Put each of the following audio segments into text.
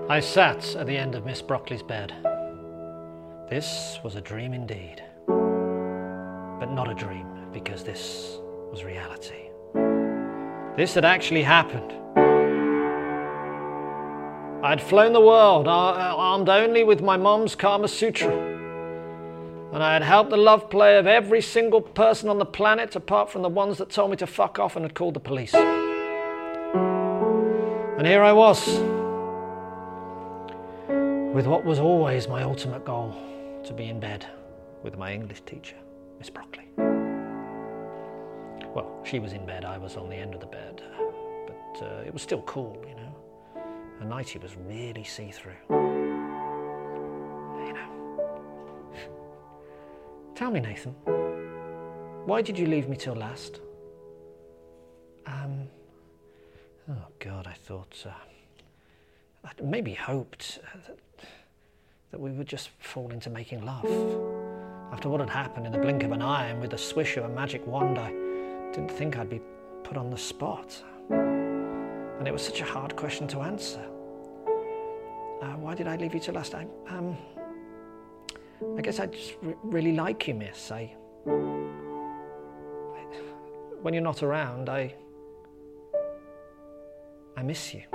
I sat at the end of Miss Brockley's bed. This was a dream indeed, but not a dream because this was reality. This had actually happened. I had flown the world armed only with my mom's Kama Sutra, and I had helped the love play of every single person on the planet apart from the ones that told me to fuck off and had called the police. And here I was, with what was always my ultimate goal, to be in bed with my English teacher, Miss Brockley. Well, she was in bed, I was on the end of the bed, but it was still cool, you know. Her nightie was really see-through. You know. Tell me, Nathan, why did you leave me till last? Oh God, I thought, I maybe hoped that we would just fall into making love. After what had happened in the blink of an eye and with the swish of a magic wand, I didn't think I'd be put on the spot. And it was such a hard question to answer. Why did I leave you till last? I guess I just really like you, miss. When you're not around, I miss you.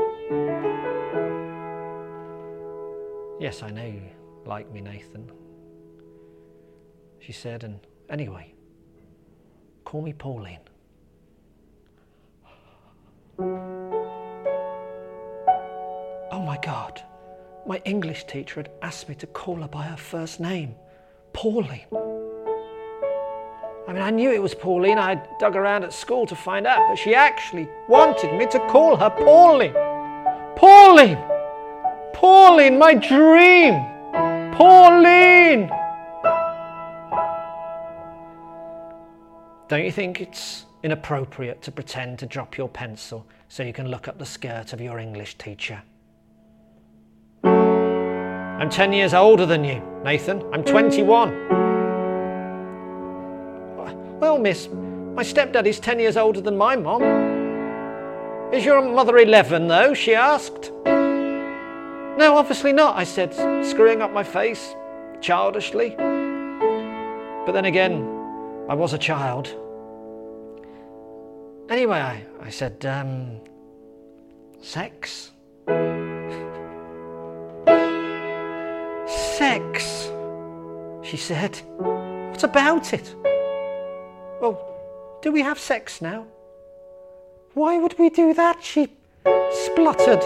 Yes, I know you like me, Nathan, she said, and anyway, call me Pauline. Oh my God, my English teacher had asked me to call her by her first name, Pauline. I mean, I knew it was Pauline. I had dug around at school to find out, but she actually wanted me to call her Pauline. Pauline! Pauline, my dream! Pauline! Don't you think it's inappropriate to pretend to drop your pencil so you can look up the skirt of your English teacher? I'm 10 years older than you, Nathan. I'm 21. Well, miss, my stepdad is 10 years older than my mom. Is your mother 11, though? She asked. No, obviously not, I said, screwing up my face, childishly. But then again, I was a child. Anyway, I said, sex? Sex, she said. What about it? Well, do we have sex now? Why would we do that? She spluttered.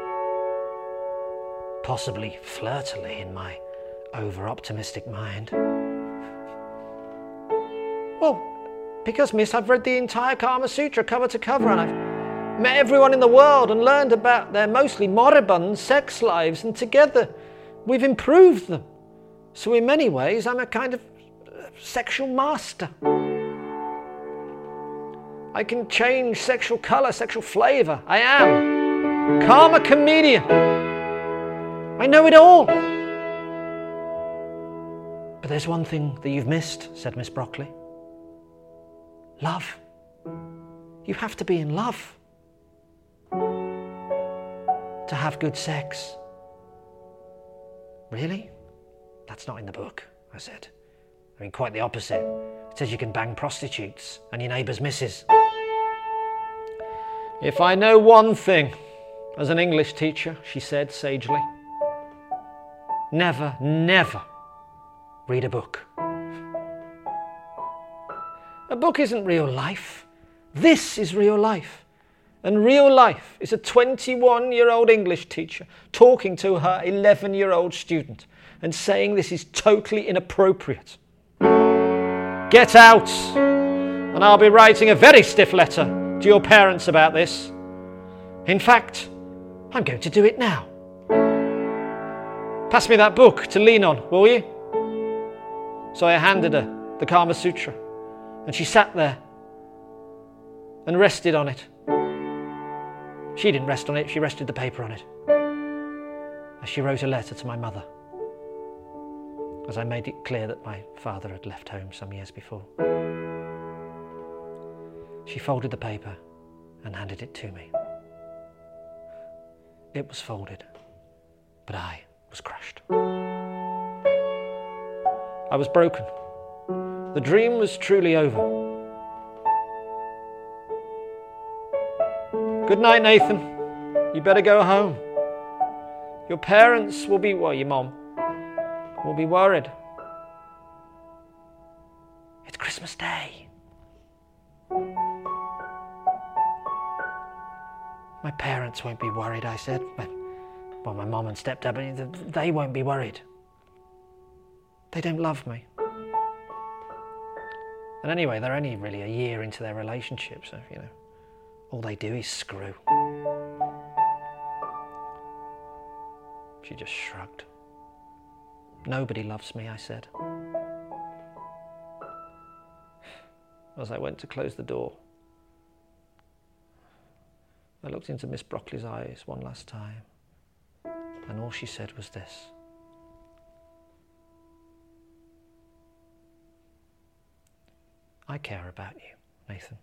Possibly flirtily in my over-optimistic mind. Well, because, miss, I've read the entire Kama Sutra cover to cover, and I've met everyone in the world and learned about their mostly moribund sex lives, and together we've improved them. So in many ways, I'm a kind of sexual master. I can change sexual colour, sexual flavour. I am. Karma comedian. I know it all. But there's one thing that you've missed, said Miss Brockley. Love. You have to be in love to have good sex. Really? That's not in the book, I said. I mean, quite the opposite. It says you can bang prostitutes and your neighbour's missus. If I know one thing as an English teacher, she said sagely, never, never read a book. A book isn't real life. This is real life. And real life is a 21-year-old English teacher talking to her 11-year-old student and saying this is totally inappropriate. Get out, and I'll be writing a very stiff letter to your parents about this. In fact, I'm going to do it now. Pass me that book to lean on, will you? So I handed her the Kama Sutra, and she sat there and rested on it. She didn't rest on it, she rested the paper on it. As she wrote a letter to my mother, as I made it clear that my father had left home some years before. She folded the paper and handed it to me. It was folded But I was crushed. I was broken. The dream was truly over. Good night, Nathan. You better go home. Your parents will be, well, your mom will be worried. It's Christmas Day. My parents won't be worried, I said. Well, my mom and stepdad, they won't be worried. They don't love me. And anyway, they're only really a year into their relationship, so, all they do is screw. She just shrugged. Nobody loves me, I said. As I went to close the door, I looked into Miss Broccoli's eyes one last time, and all she said was this: I care about you, Nathan.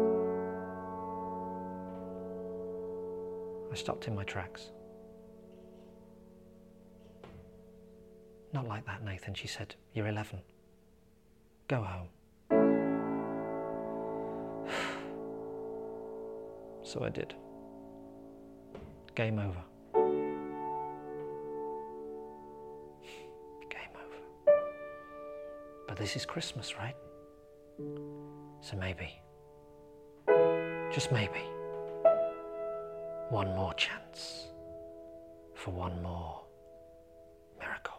I stopped in my tracks. Not like that, Nathan, she said. You're 11. Go home. So I did. Game over. Game over. But this is Christmas, right? So maybe, just maybe, one more chance for one more miracle.